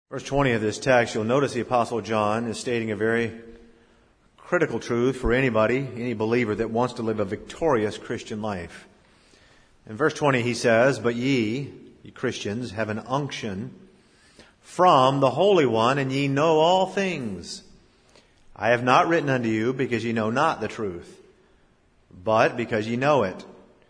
Verse 20 of this text, you'll notice the Apostle John is stating a very critical truth for anybody, any believer that wants to live a victorious Christian life. In verse 20 he says, "But ye Christians, have an unction from the Holy One, and ye know all things. I have not written unto you because ye know not the truth, but because ye know it,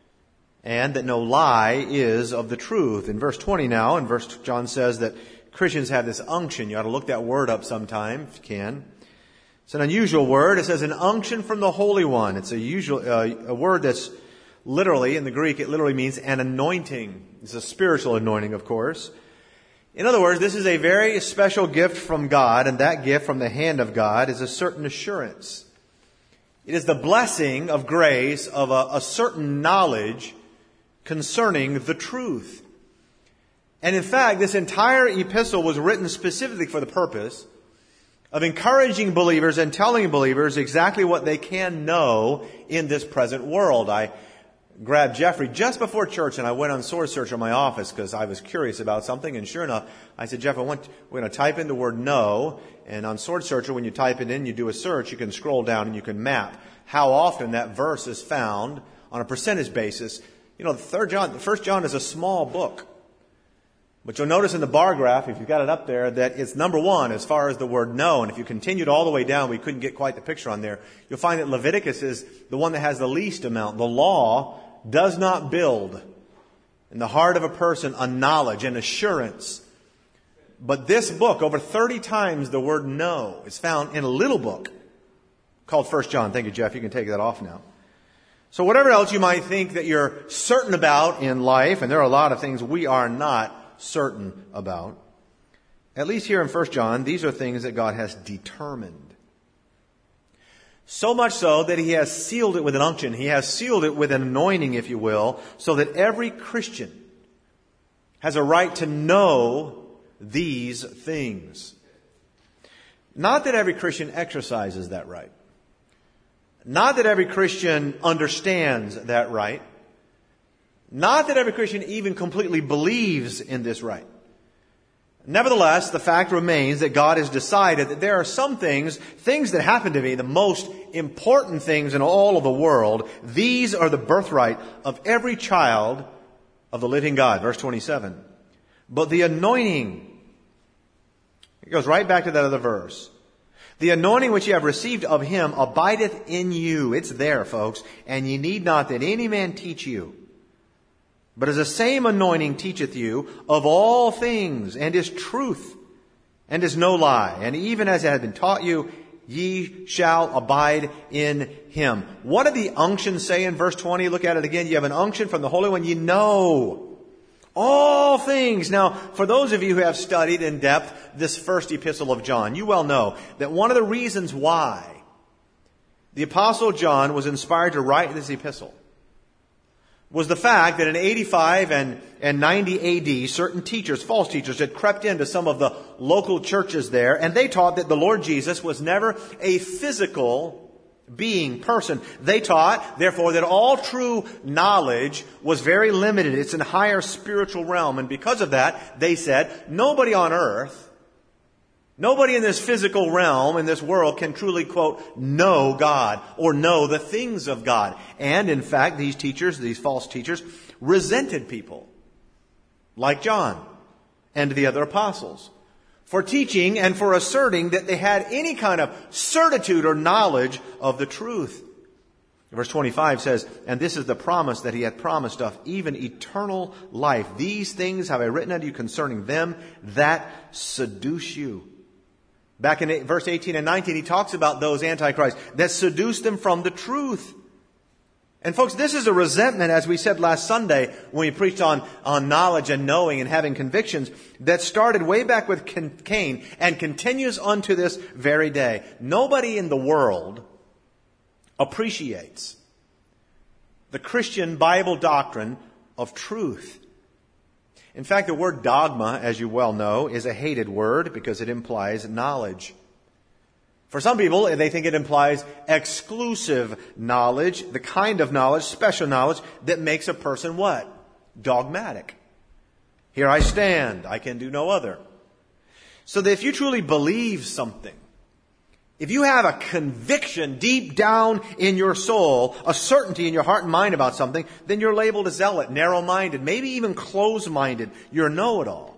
and that no lie is of the truth." In verse 20 now, John says that Christians have this unction. You ought to look that word up sometime if you can. It's an unusual word. It says an unction from the Holy One. It's a word that's literally, in the Greek, it literally means an anointing. It's a spiritual anointing, of course. In other words, this is a very special gift from God, and that gift from the hand of God is a certain assurance. It is the blessing of grace of a certain knowledge concerning the truth. And in fact, this entire epistle was written specifically for the purpose of encouraging believers and telling believers exactly what they can know in this present world. I grabbed Jeffrey just before church and I went on Sword Search in my office because I was curious about something. And sure enough, I said, "Jeff, we're going to type in the word know." And on Sword Searcher, when you type it in, you do a search, you can scroll down and you can map how often that verse is found on a percentage basis. You know, 1 John is a small book. But you'll notice in the bar graph, if you've got it up there, that it's number one as far as the word know. And if you continued all the way down, we couldn't get quite the picture on there. You'll find that Leviticus is the one that has the least amount. The law does not build in the heart of a person a knowledge, an assurance. But this book, over 30 times the word know is found in a little book called 1 John. Thank you, Jeff. You can take that off now. So whatever else you might think that you're certain about in life, and there are a lot of things we are not certain about, at least here in 1 John, these are things that God has determined. So much so that He has sealed it with an unction. He has sealed it with an anointing, if you will, so that every Christian has a right to know these things. Not that every Christian exercises that right. Not that every Christian understands that right. Not that every Christian even completely believes in this right. Nevertheless, the fact remains that God has decided that there are some things that happen to me, the most important things in all of the world. These are the birthright of every child of the living God. Verse 27. But the anointing, it goes right back to that other verse. The anointing which ye have received of Him abideth in you. It's there, folks. And ye need not that any man teach you. But as the same anointing teacheth you of all things, and is truth, and is no lie. And even as it hath been taught you, ye shall abide in Him. What did the unction say in verse 20? Look at it again. You have an unction from the Holy One. You know all things. Now, for those of you who have studied in depth this first epistle of John, you well know that one of the reasons why the Apostle John was inspired to write this epistle was the fact that in 85 and 90 AD, certain teachers, false teachers, had crept into some of the local churches there, and they taught that the Lord Jesus was never a physical being, person. They taught, therefore, that all true knowledge was very limited. It's in a higher spiritual realm, and because of that, they said, nobody on earth, nobody in this physical realm, in this world, can truly, quote, know God or know the things of God. And in fact, these teachers, these false teachers, resented people like John and the other apostles for teaching and for asserting that they had any kind of certitude or knowledge of the truth. Verse 25 says, "And this is the promise that He hath promised of, even eternal life. These things have I written unto you concerning them that seduce you." Back in verse 18 and 19, he talks about those antichrists that seduce them from the truth. And folks, this is a resentment, as we said last Sunday when we preached on knowledge and knowing and having convictions, that started way back with Cain and continues unto this very day. Nobody in the world appreciates the Christian Bible doctrine of truth. In fact, the word dogma, as you well know, is a hated word because it implies knowledge. For some people, they think it implies exclusive knowledge, the kind of knowledge, special knowledge, that makes a person what? Dogmatic. Here I stand. I can do no other. So that if you truly believe something, if you have a conviction deep down in your soul, a certainty in your heart and mind about something, then you're labeled a zealot, narrow-minded, maybe even closed-minded. You're a know-it-all.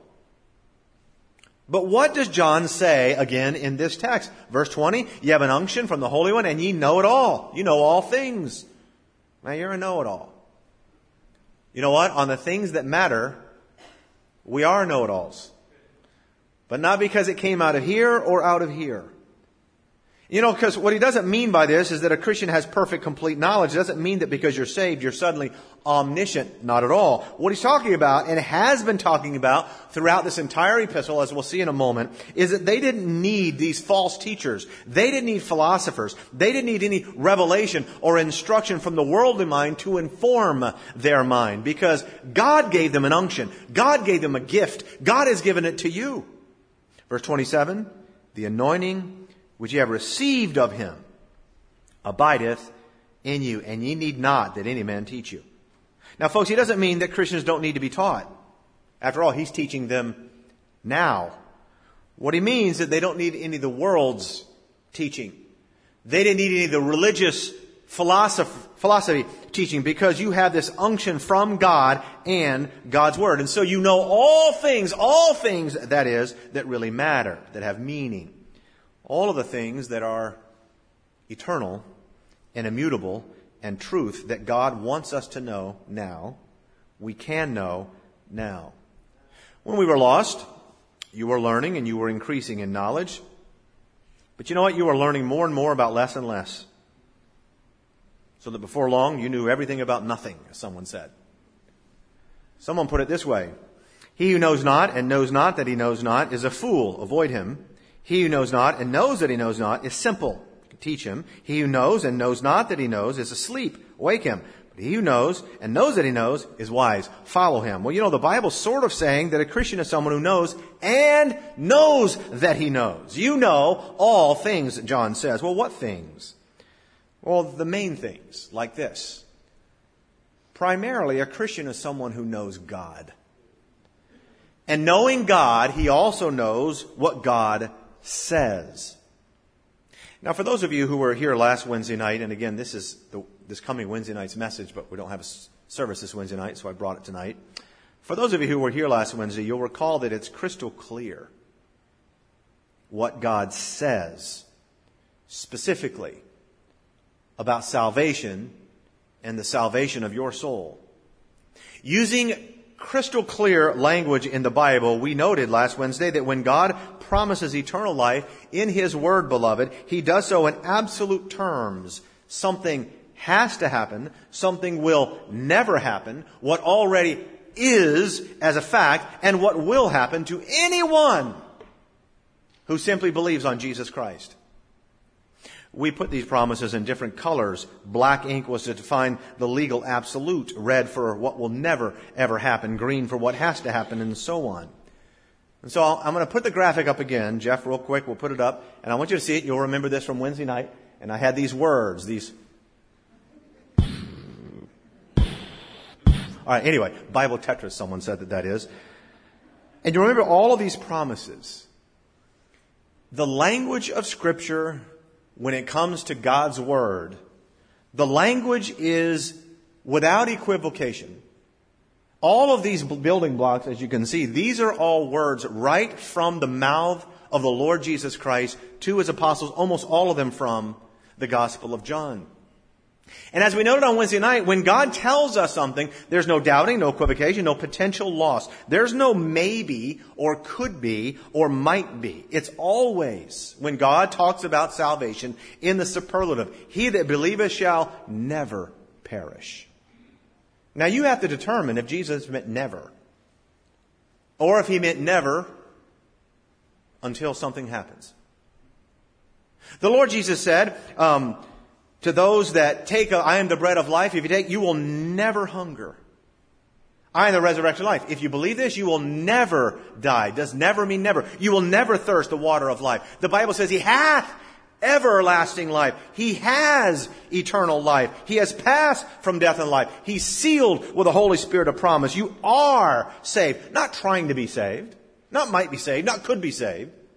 But what does John say again in this text? Verse 20, you have an unction from the Holy One and ye know it all. You know all things. Now you're a know-it-all. You know what? On the things that matter, we are know-it-alls. But not because it came out of here or out of here. You know, because what he doesn't mean by this is that a Christian has perfect, complete knowledge. It doesn't mean that because you're saved, you're suddenly omniscient. Not at all. What he's talking about, and has been talking about throughout this entire epistle, as we'll see in a moment, is that they didn't need these false teachers. They didn't need philosophers. They didn't need any revelation or instruction from the worldly mind to inform their mind. Because God gave them an unction. God gave them a gift. God has given it to you. Verse 27, the anointing which ye have received of him abideth in you, and ye need not that any man teach you. Now, folks, he doesn't mean that Christians don't need to be taught. After all, he's teaching them now. What he means is that they don't need any of the world's teaching. They didn't need any of the religious philosophy teaching, because you have this unction from God and God's Word. And so you know all things, that is, that really matter, that have meaning. All of the things that are eternal and immutable and truth that God wants us to know now, we can know now. When we were lost, you were learning and you were increasing in knowledge. But you know what? You were learning more and more about less and less. So that before long, you knew everything about nothing, as someone said. Someone put it this way: he who knows not and knows not that he knows not is a fool. Avoid him. He who knows not and knows that he knows not is simple. You can teach him. He who knows and knows not that he knows is asleep. Wake him. But he who knows and knows that he knows is wise. Follow him. Well, you know, the Bible's sort of saying that a Christian is someone who knows and knows that he knows. You know all things, John says. Well, what things? Well, the main things, like this. Primarily, a Christian is someone who knows God. And knowing God, he also knows what God says. Now, for those of you who were here last Wednesday night, and again, this is this coming Wednesday night's message, but we don't have a service this Wednesday night, so I brought it tonight. For those of you who were here last Wednesday, you'll recall that it's crystal clear what God says specifically about salvation and the salvation of your soul. Using crystal clear language in the Bible, we noted last Wednesday that when God promises eternal life in His Word, beloved, He does so in absolute terms. Something has to happen. Something will never happen. What already is as a fact, and what will happen to anyone who simply believes on Jesus Christ. We put these promises in different colors. Black ink was to define the legal absolute. Red for what will never, ever happen. Green for what has to happen, and so on. And so I'm going to put the graphic up again. Jeff, real quick, we'll put it up. And I want you to see it. You'll remember this from Wednesday night. And I had these words, these... All right, anyway, Bible Tetris, someone said that is. And you remember all of these promises. The language of Scripture, when it comes to God's Word, the language is without equivocation. All of these building blocks, as you can see, these are all words right from the mouth of the Lord Jesus Christ to His apostles, almost all of them from the Gospel of John. And as we noted on Wednesday night, when God tells us something, there's no doubting, no equivocation, no potential loss. There's no maybe or could be or might be. It's always, when God talks about salvation, in the superlative. He that believeth shall never perish. Now you have to determine if Jesus meant never, or if He meant never until something happens. The Lord Jesus said, to those that take, I am the bread of life. If you take, you will never hunger. I am the resurrection life. If you believe this, you will never die. Does never mean never. You will never thirst the water of life. The Bible says He hath everlasting life. He has eternal life. He has passed from death and life. He's sealed with the Holy Spirit of promise. You are saved. Not trying to be saved. Not might be saved. Not could be saved.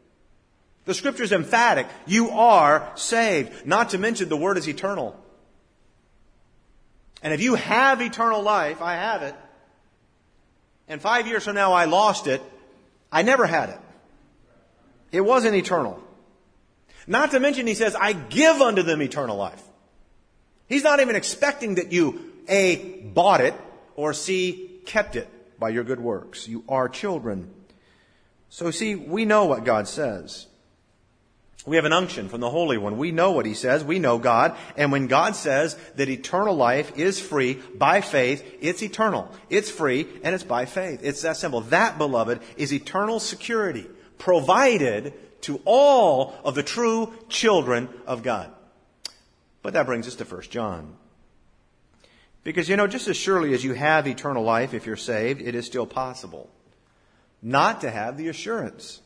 The Scripture is emphatic. You are saved. Not to mention the Word is eternal. And if you have eternal life, I have it, and 5 years from now I lost it, I never had it. It wasn't eternal. Not to mention, he says, I give unto them eternal life. He's not even expecting that you, A, bought it, or C, kept it by your good works. You are children. So see, we know what God says. We have an unction from the Holy One. We know what He says. We know God. And when God says that eternal life is free by faith, it's eternal. It's free and it's by faith. It's that simple. That, beloved, is eternal security provided to all of the true children of God. But that brings us to 1 John. Because, just as surely as you have eternal life if you're saved, it is still possible not to have the assurance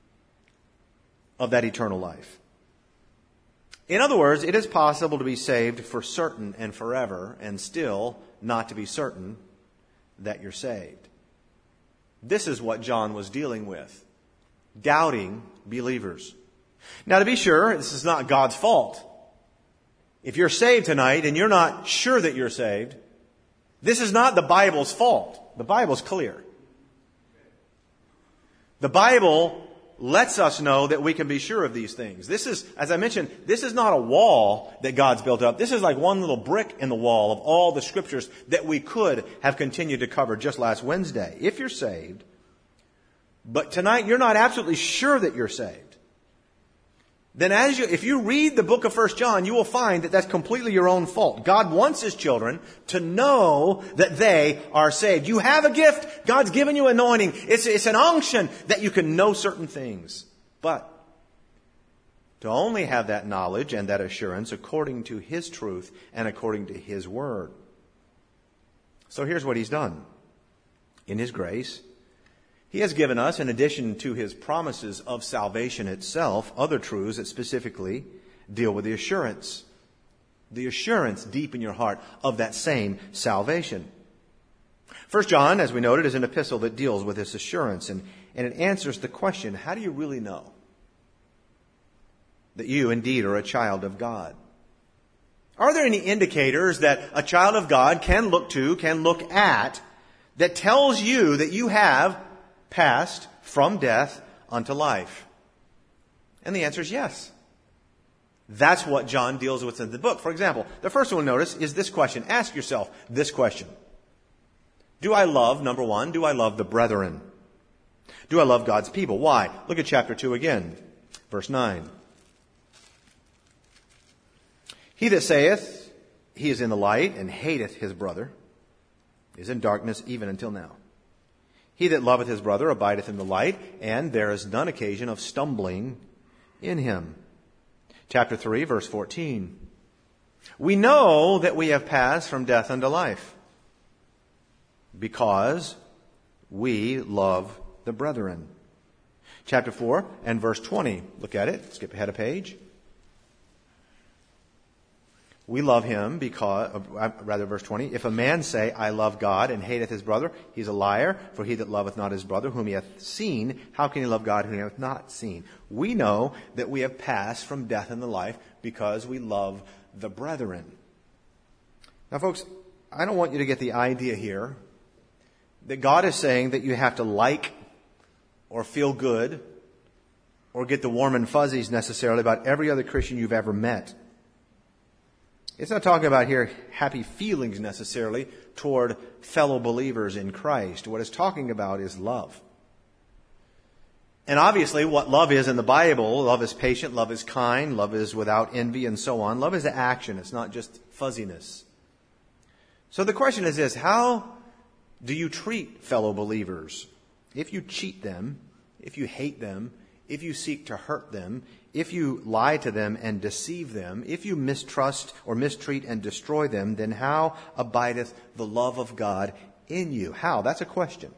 of that eternal life. In other words, it is possible to be saved for certain and forever and still not to be certain that you're saved. This is what John was dealing with. Doubting believers. Now, to be sure, this is not God's fault. If you're saved tonight and you're not sure that you're saved, this is not the Bible's fault. The Bible's clear. The Bible lets us know that we can be sure of these things. This is, as I mentioned, this is not a wall that God's built up. This is like one little brick in the wall of all the Scriptures that we could have continued to cover just last Wednesday. If you're saved, but tonight you're not absolutely sure that you're saved, then if you read the book of 1 John, you will find that that's completely your own fault. God wants His children to know that they are saved. You have a gift. God's given you anointing. It's an unction that you can know certain things. But to only have that knowledge and that assurance according to His truth and according to His Word. So here's what He's done. In His grace, He has given us, in addition to His promises of salvation itself, other truths that specifically deal with the assurance deep in your heart of that same salvation. 1 John, as we noted, is an epistle that deals with this assurance, and it answers the question, how do you really know that you indeed are a child of God? Are there any indicators that a child of God can look at, that tells you that you have passed from death unto life? And the answer is yes. That's what John deals with in the book. For example, the first one notice is this question. Ask yourself this question. Do I love, number one, do I love the brethren? Do I love God's people? Why? Look at chapter 2 again, verse 9. He that saith he is in the light and hateth his brother is in darkness even until now. He that loveth his brother abideth in the light, and there is none occasion of stumbling in him. Chapter 3, verse 14. We know that we have passed from death unto life, because we love the brethren. Chapter 4 and verse 20. Look at it. Skip ahead a page. We love him because, verse 20, if a man say, I love God, and hateth his brother, he's a liar. For he that loveth not his brother, whom he hath seen, how can he love God, whom he hath not seen? We know that we have passed from death unto life because we love the brethren. Now, folks, I don't want you to get the idea here that God is saying that you have to like or feel good or get the warm and fuzzies necessarily about every other Christian you've ever met. It's not talking about here happy feelings necessarily toward fellow believers in Christ. What it's talking about is love. And obviously what love is in the Bible, love is patient, love is kind, love is without envy and so on. Love is action. It's not just fuzziness. So the question is this: how do you treat fellow believers? If you cheat them, if you hate them, if you seek to hurt them, if you lie to them and deceive them, if you mistrust or mistreat and destroy them, then how abideth the love of God in you? How? That's a question.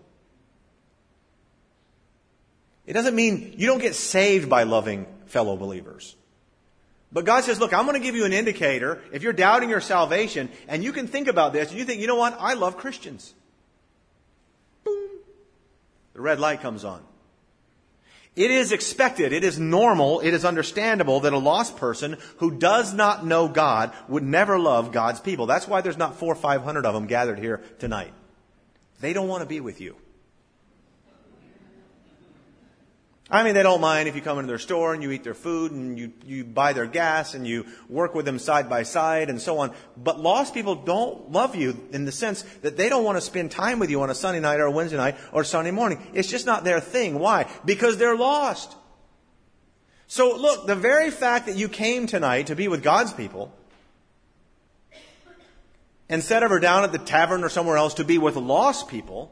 It doesn't mean you don't get saved by loving fellow believers. But God says, look, I'm going to give you an indicator. If you're doubting your salvation and you can think about this and you think, you know what? I love Christians. Boom. The red light comes on. It is expected, it is normal, it is understandable that a lost person who does not know God would never love God's people. That's why there's not 400 or 500 of them gathered here tonight. They don't want to be with you. I mean, they don't mind if you come into their store and you eat their food and you buy their gas and you work with them side by side and so on. But lost people don't love you in the sense that they don't want to spend time with you on a Sunday night or a Wednesday night or Sunday morning. It's just not their thing. Why? Because they're lost. So look, the very fact that you came tonight to be with God's people instead of down at the tavern or somewhere else to be with lost people,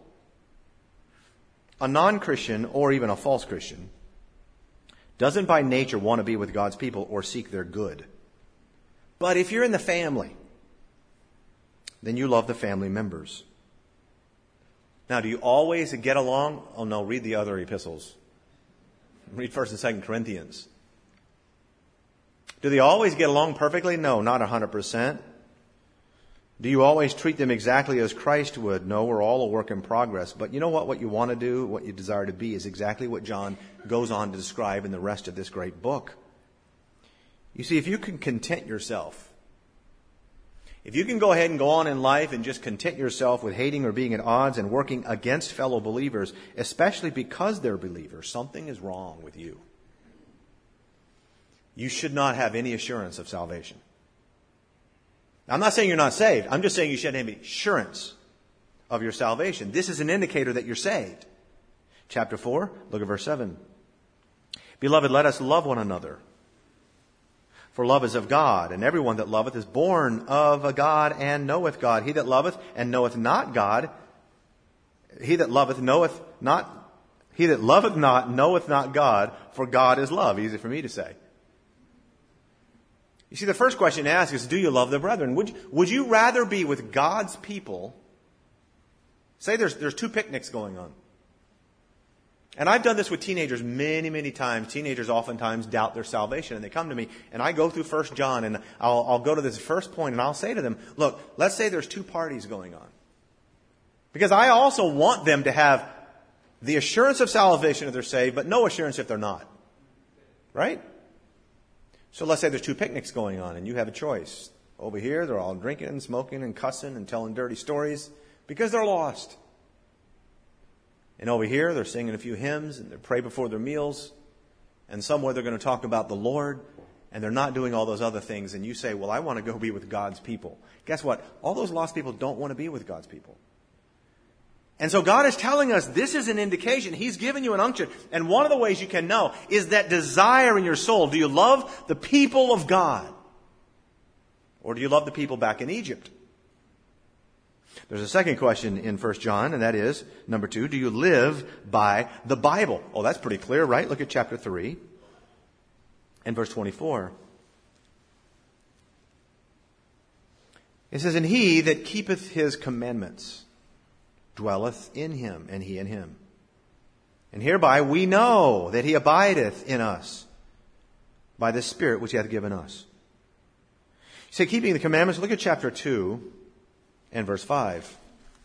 a non-Christian or even a false Christian doesn't by nature want to be with God's people or seek their good. But if you're in the family, then you love the family members. Now, do you always get along? Oh no, read the other epistles. Read 1st and 2nd Corinthians. Do they always get along perfectly? No, not 100%. Do you always treat them exactly as Christ would? No, we're all a work in progress. But you know what? What you want to do, what you desire to be, is exactly what John goes on to describe in the rest of this great book. You see, if you can content yourself, if you can go ahead and go on in life and just content yourself with hating or being at odds and working against fellow believers, especially because they're believers, something is wrong with you. You should not have any assurance of salvation. I'm not saying you're not saved. I'm just saying you shouldn't have any assurance of your salvation. This is an indicator that you're saved. Chapter 4, look at verse 7. Beloved, let us love one another. For love is of God, and everyone that loveth is born of a God and knoweth God. He that loveth and knoweth not God, he that loveth knoweth not, he that loveth not knoweth not God, for God is love. Easy for me to say. You see, the first question to ask is, do you love the brethren? Would you rather be with God's people? Say there's 2 picnics going on. And I've done this with teenagers many, many times. Teenagers oftentimes doubt their salvation, and they come to me, and I go through 1 John, and I'll go to this first point, and I'll say to them, look, let's say there's 2 parties going on. Because I also want them to have the assurance of salvation if they're saved, but no assurance if they're not. Right? So let's say there's 2 picnics going on and you have a choice. Over here, they're all drinking and smoking and cussing and telling dirty stories because they're lost. And over here, they're singing a few hymns and they pray before their meals. And somewhere they're going to talk about the Lord and they're not doing all those other things. And you say, well, I want to go be with God's people. Guess what? All those lost people don't want to be with God's people. And so God is telling us this is an indication. He's given you an unction. And one of the ways you can know is that desire in your soul. Do you love the people of God? Or do you love the people back in Egypt? There's a second question in 1 John, and that is, number 2, do you live by the Bible? Oh, that's pretty clear, right? Look at chapter 3 and verse 24. It says, and he that keepeth his commandments dwelleth in him, and he in him. And hereby we know that he abideth in us by the Spirit which he hath given us. You say, keeping the commandments, look at chapter 2 and verse 5.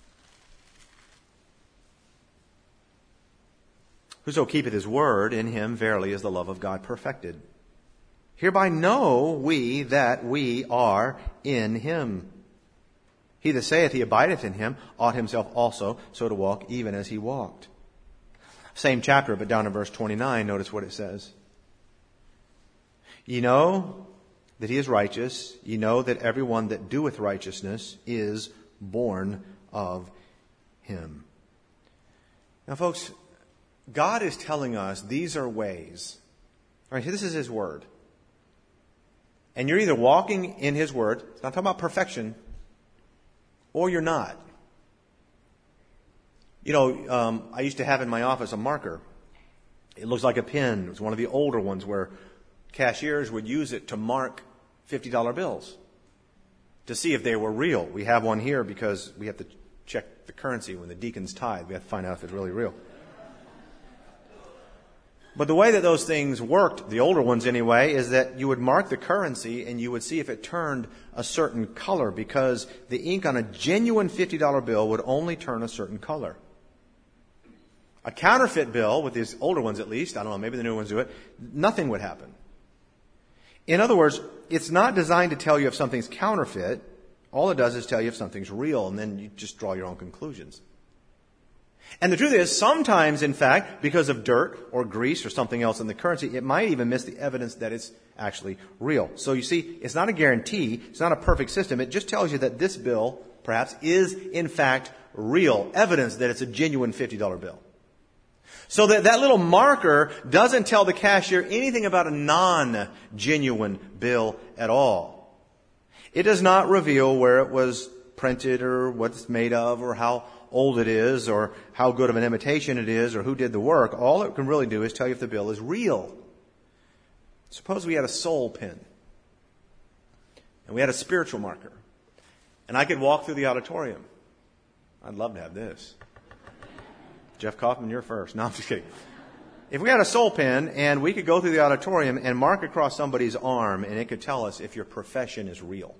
Whoso keepeth his word, in him verily is the love of God perfected. Hereby know we that we are in him. He that saith he abideth in him ought himself also so to walk even as he walked. Same chapter, but down in verse 29, notice what it says. Ye know that he is righteous. Ye know that everyone that doeth righteousness is born of him. Now, folks, God is telling us these are ways. All right, this is his word. And you're either walking in his word, it's not talking about perfection, or you're not. You know, I used to have in my office a marker. It looks like a pen. It was one of the older ones where cashiers would use it to mark $50 bills to see if they were real. We have one here because we have to check the currency when the deacons tithe. We have to find out if it's really real. But the way that those things worked, the older ones anyway, is that you would mark the currency and you would see if it turned a certain color, because the ink on a genuine $50 bill would only turn a certain color. A counterfeit bill, with these older ones at least, I don't know, maybe the new ones do it, nothing would happen. In other words, it's not designed to tell you if something's counterfeit. All it does is tell you if something's real, and then you just draw your own conclusions. And the truth is, sometimes, in fact, because of dirt or grease or something else in the currency, it might even miss the evidence that it's actually real. So you see, it's not a guarantee. It's not a perfect system. It just tells you that this bill, perhaps, is in fact real. Evidence that it's a genuine $50 bill. So that little marker doesn't tell the cashier anything about a non-genuine bill at all. It does not reveal where it was printed or what it's made of or how old it is or how good of an imitation it is or who did the work. All it can really do is tell you if the bill is real. Suppose we had a soul pin and we had a spiritual marker and I could walk through the auditorium. I'd love to have this. Jeff Kaufman, you're first. No, I'm just kidding. If we had a soul pin and we could go through the auditorium and mark across somebody's arm and it could tell us if your profession is real.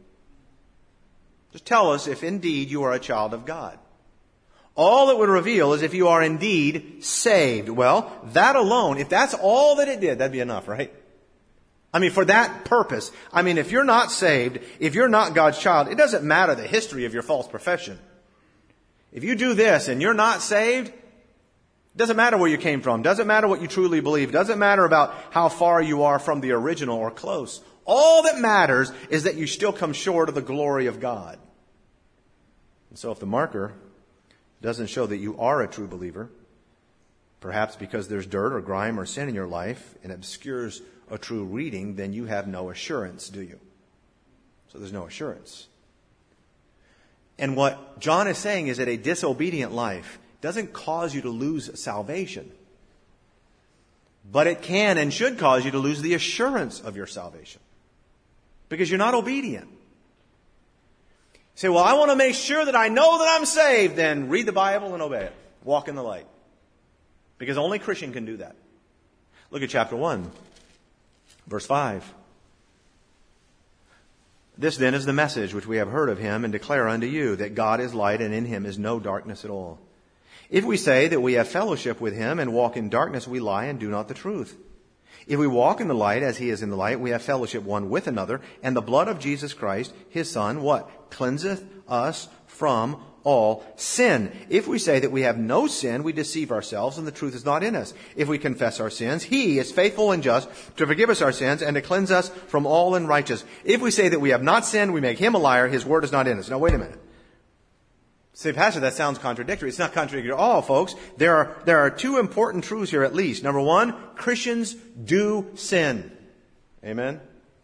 Just tell us if indeed you are a child of God. All it would reveal is if you are indeed saved. Well, that alone, if that's all that it did, that'd be enough, right? I mean, for that purpose. I mean, if you're not saved, if you're not God's child, it doesn't matter the history of your false profession. If you do this and you're not saved, it doesn't matter where you came from. Doesn't matter what you truly believe. Doesn't matter about how far you are from the original or close. All that matters is that you still come short of the glory of God. And so if the marker doesn't show that you are a true believer, perhaps because there's dirt or grime or sin in your life and obscures a true reading, then you have no assurance, do you? So there's no assurance. And what John is saying is that a disobedient life doesn't cause you to lose salvation, but it can and should cause you to lose the assurance of your salvation because you're not obedient. You say, well, I want to make sure that I know that I'm saved. Then read the Bible and obey it. Walk in the light. Because only a Christian can do that. Look at chapter 1, verse 5. This then is the message which we have heard of him and declare unto you, that God is light and in him is no darkness at all. If we say that we have fellowship with him and walk in darkness, we lie and do not the truth. If we walk in the light as he is in the light, we have fellowship one with another, and the blood of Jesus Christ, his Son, what? Cleanseth us from all sin. If we say that we have no sin, we deceive ourselves, and the truth is not in us. If we confess our sins, he is faithful and just to forgive us our sins and to cleanse us from all unrighteousness. If we say that we have not sinned, we make him a liar, his word is not in us. Now wait a minute. Say, Pastor, that sounds contradictory. It's not contradictory at all, folks. There are two important truths here at least. Number one, Christians do sin. Amen?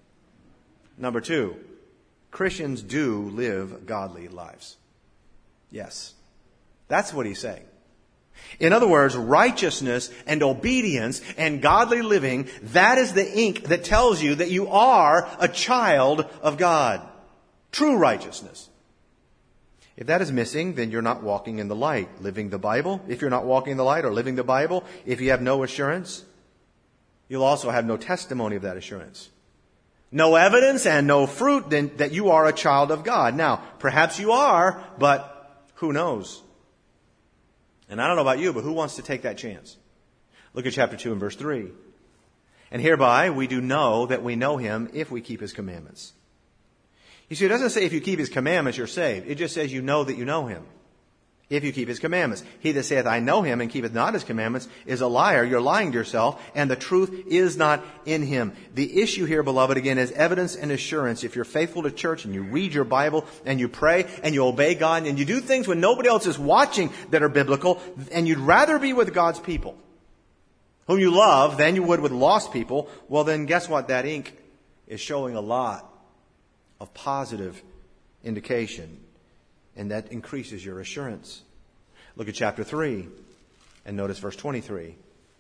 Number two, Christians do live godly lives. Yes. That's what he's saying. In other words, righteousness and obedience and godly living, that is the ink that tells you that you are a child of God. True righteousness. If that is missing, then you're not walking in the light, living the Bible. If you're not walking in the light or living the Bible, if you have no assurance, you'll also have no testimony of that assurance. No evidence and no fruit then that you are a child of God. Now, perhaps you are, but who knows? And I don't know about you, but who wants to take that chance? Look at chapter 2 and verse 3. And hereby we do know that we know him if we keep his commandments. You see, it doesn't say if you keep his commandments, you're saved. It just says you know that you know him. If you keep his commandments. He that saith, I know him, and keepeth not his commandments, is a liar. You're lying to yourself, and the truth is not in him. The issue here, beloved, again, is evidence and assurance. If you're faithful to church, and you read your Bible, and you pray, and you obey God, and you do things when nobody else is watching that are biblical, and you'd rather be with God's people, whom you love, than you would with lost people, well then guess what? That ink is showing a lot of positive indication, and that increases your assurance. Look at chapter 3 and notice verse 23.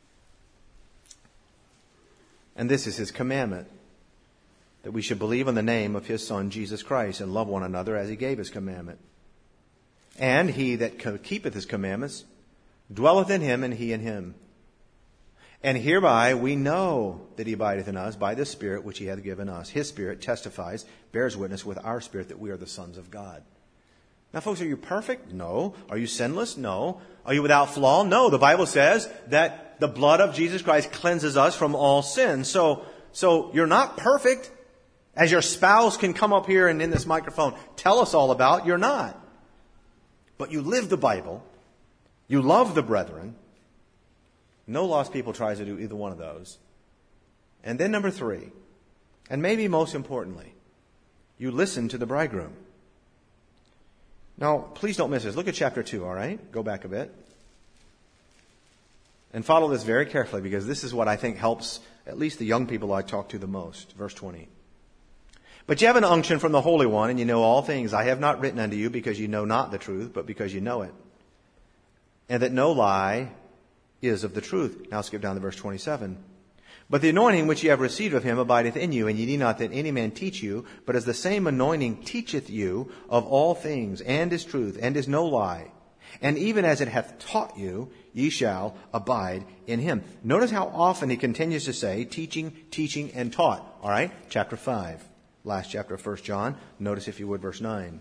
And this is his commandment, that we should believe on the name of his Son Jesus Christ and love one another as he gave his commandment. And he that keepeth his commandments dwelleth in him, and he in him. And hereby we know that he abideth in us by the Spirit which he hath given us. His Spirit testifies, bears witness with our spirit that we are the sons of God. Now, folks, are you perfect? No. Are you sinless? No. Are you without flaw? No. The Bible says that the blood of Jesus Christ cleanses us from all sin. So you're not perfect. As your spouse can come up here and in this microphone tell us all about, you're not. But you live the Bible. You love the brethren. No lost people tries to do either one of those. And then number 3, and maybe most importantly, you listen to the bridegroom. Now, please don't miss this. Look at chapter 2, all right? Go back a bit. And follow this very carefully, because this is what I think helps at least the young people I talk to the most. Verse 20. But you have an unction from the Holy One, and you know all things. I have not written unto you because you know not the truth, but because you know it. And that no lie is of the truth. Now skip down to verse 27. But the anointing which ye have received of him abideth in you, and ye need not that any man teach you, but as the same anointing teacheth you of all things, and is truth, and is no lie. And even as it hath taught you, ye shall abide in him. Notice how often he continues to say, teaching, teaching, and taught. All right, chapter 5, last chapter of 1 John. Notice, if you would, verse 9.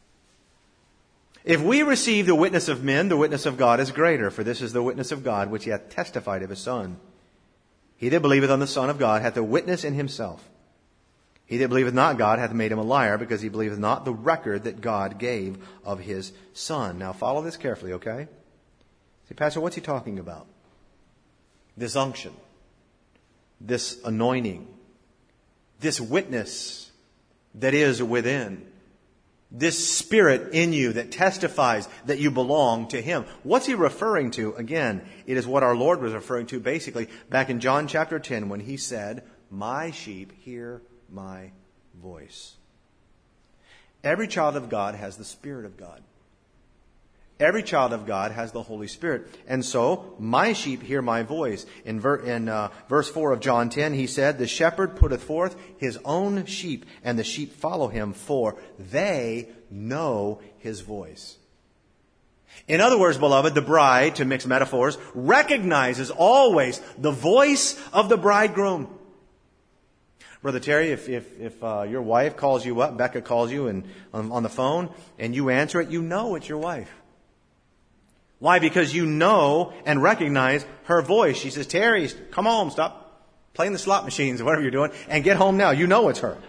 If we receive the witness of men, the witness of God is greater, for this is the witness of God which he hath testified of his Son. He that believeth on the Son of God hath a witness in himself. He that believeth not God hath made him a liar, because he believeth not the record that God gave of his Son. Now follow this carefully, okay? See, Pastor, what's he talking about? This unction, this anointing, this witness that is within, this Spirit in you that testifies that you belong to him. What's he referring to? Again, it is what our Lord was referring to basically back in John chapter 10 when he said, my sheep hear my voice. Every child of God has the Spirit of God. Every child of God has the Holy Spirit. And so, my sheep hear my voice. In verse 4 of John 10, he said, the shepherd putteth forth his own sheep, and the sheep follow him, for they know his voice. In other words, beloved, the bride, to mix metaphors, recognizes always the voice of the bridegroom. Brother Terry, if your wife calls you up, Becca calls you and on the phone, and you answer it, you know it's your wife. Why? Because you know and recognize her voice. She says, Terry, come home, stop playing the slot machines or whatever you're doing, and get home now. You know it's her.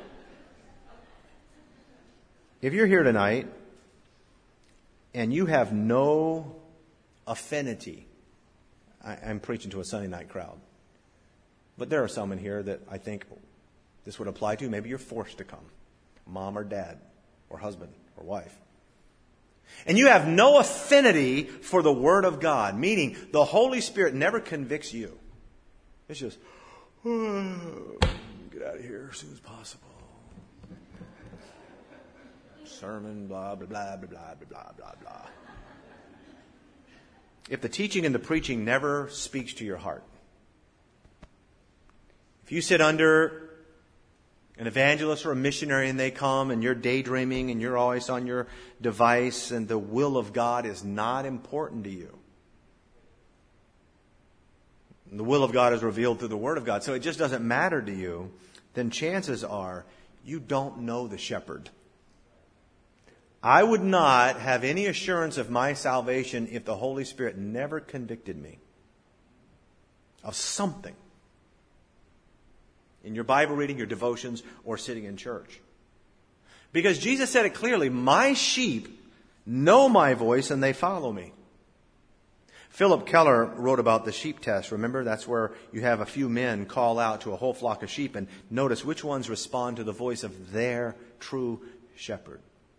If you're here tonight and you have no affinity, I'm preaching to a Sunday night crowd, but there are some in here that I think this would apply to. Maybe you're forced to come, mom or dad or husband or wife. And you have no affinity for the Word of God, meaning the Holy Spirit never convicts you. It's just, get out of here as soon as possible. Sermon, blah, blah, blah, blah, blah, blah, blah, blah. If the teaching and the preaching never speaks to your heart, if you sit under an evangelist or a missionary and they come and you're daydreaming and you're always on your device and the will of God is not important to you. And the will of God is revealed through the Word of God, so it just doesn't matter to you, then chances are you don't know the shepherd. I would not have any assurance of my salvation if the Holy Spirit never convicted me of something. In your Bible reading, your devotions, or sitting in church. Because Jesus said it clearly, my sheep know my voice and they follow me. Philip Keller wrote about the sheep test. Remember, that's where you have a few men call out to a whole flock of sheep and notice which ones respond to the voice of their true shepherd.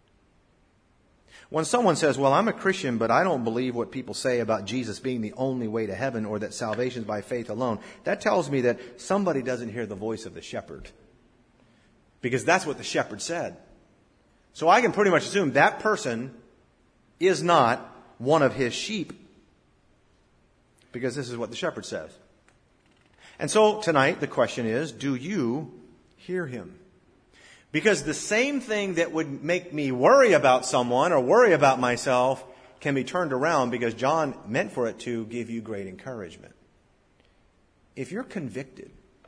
When someone says, well, I'm a Christian, but I don't believe what people say about Jesus being the only way to heaven or that salvation is by faith alone, that tells me that somebody doesn't hear the voice of the shepherd. Because that's what the shepherd said. So I can pretty much assume that person is not one of his sheep. Because this is what the shepherd says. And so tonight the question is, do you hear him? Because the same thing that would make me worry about someone or worry about myself can be turned around, because John meant for it to give you great encouragement. If you're convicted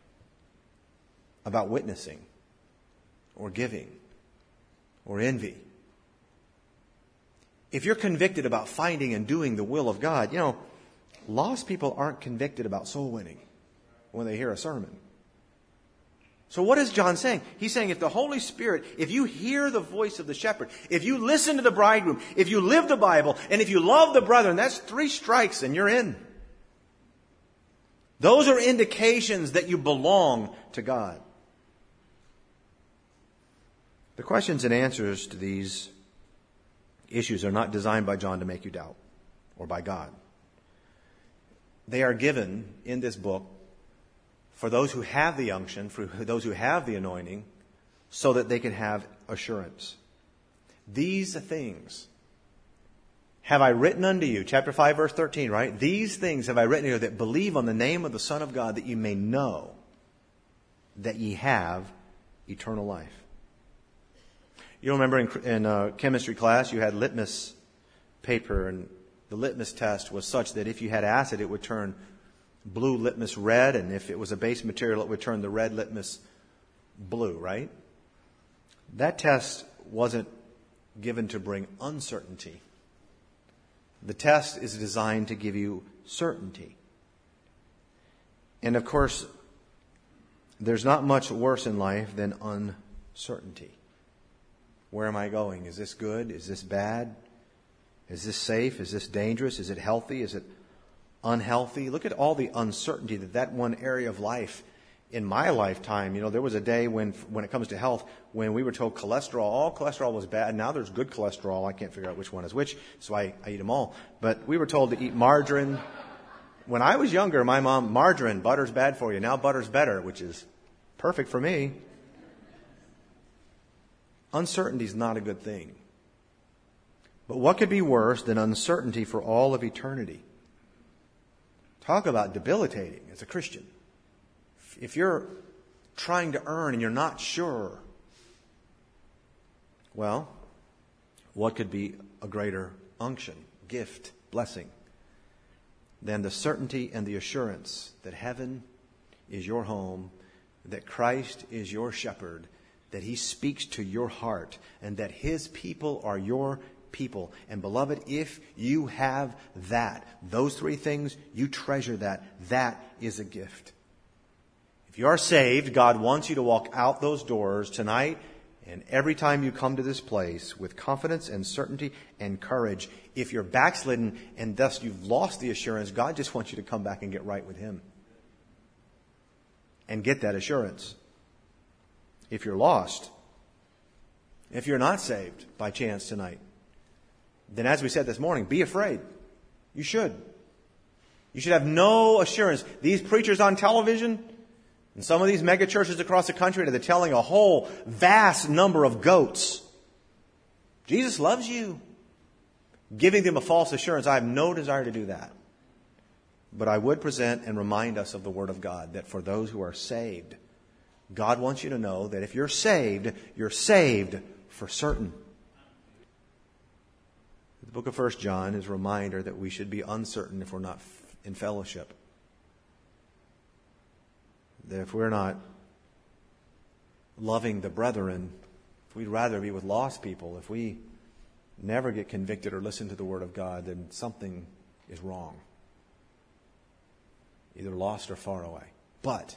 about witnessing or giving or envy if you're convicted about finding and doing the will of God, lost people aren't convicted about soul winning when they hear a sermon. So what is John saying? He's saying if the Holy Spirit, if you hear the voice of the shepherd, if you listen to the bridegroom, if you live the Bible, and if you love the brethren, that's 3 strikes and you're in. Those are indications that you belong to God. The questions and answers to these issues are not designed by John to make you doubt, or by God. They are given in this book for those who have the unction, for those who have the anointing, so that they can have assurance. These things have I written unto you, chapter 5, verse 13, right? These things have I written to you that believe on the name of the Son of God, that you may know that ye have eternal life. You remember in chemistry class, you had litmus paper, and the litmus test was such that if you had acid, it would turn blue litmus red, and if it was a base material, it would turn the red litmus blue, right? That test wasn't given to bring uncertainty. The test is designed to give you certainty. And of course, there's not much worse in life than uncertainty. Where am I going? Is this good? Is this bad? Is this safe? Is this dangerous? Is it healthy? Is it unhealthy? Look at all the uncertainty that one area of life in my lifetime, there was a day when it comes to health, when we were told all cholesterol was bad. Now there's good cholesterol. I can't figure out which one is which, so I eat them all. But we were told to eat margarine. When I was younger, my mom, margarine, butter's bad for you. Now butter's better, which is perfect for me. Uncertainty is not a good thing. But what could be worse than uncertainty for all of eternity? Talk about debilitating as a Christian. If you're trying to earn and you're not sure, well, what could be a greater unction, gift, blessing than the certainty and the assurance that heaven is your home, that Christ is your shepherd, that He speaks to your heart, and that His people are your people. And beloved, if you have that, those 3 things, you treasure that. That is a gift. If you are saved, God wants you to walk out those doors tonight and every time you come to this place with confidence and certainty and courage. If you're backslidden and thus you've lost the assurance, God just wants you to come back and get right with Him and get that assurance. If you're lost, if you're not saved by chance tonight, then as we said this morning, be afraid. You should. You should have no assurance. These preachers on television and some of these mega churches across the country, they're telling a whole vast number of goats, Jesus loves you, giving them a false assurance. I have no desire to do that. But I would present and remind us of the Word of God, that for those who are saved, God wants you to know that if you're saved for certain. The book of 1 John is a reminder that we should be uncertain if we're not in fellowship. That if we're not loving the brethren, if we'd rather be with lost people, if we never get convicted or listen to the Word of God, then something is wrong. Either lost or far away. But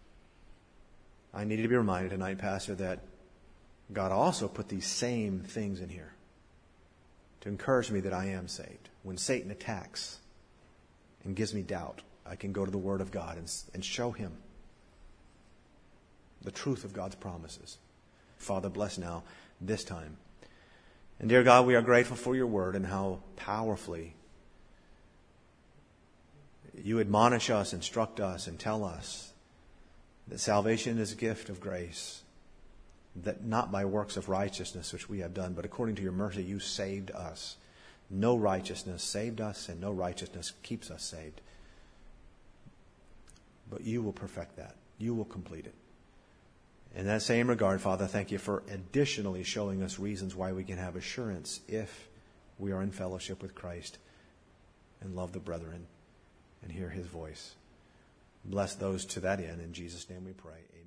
I need to be reminded tonight, Pastor, that God also put these same things in here to encourage me that I am saved. When Satan attacks and gives me doubt, I can go to the Word of God and show him the truth of God's promises. Father, bless now this time. And dear God, we are grateful for your Word and how powerfully you admonish us, instruct us, and tell us that salvation is a gift of grace, that not by works of righteousness which we have done, but according to your mercy you saved us. No righteousness saved us, and no righteousness keeps us saved. But you will perfect that. You will complete it. In that same regard, Father, thank you for additionally showing us reasons why we can have assurance if we are in fellowship with Christ and love the brethren and hear his voice. Bless those to that end. In Jesus' name we pray.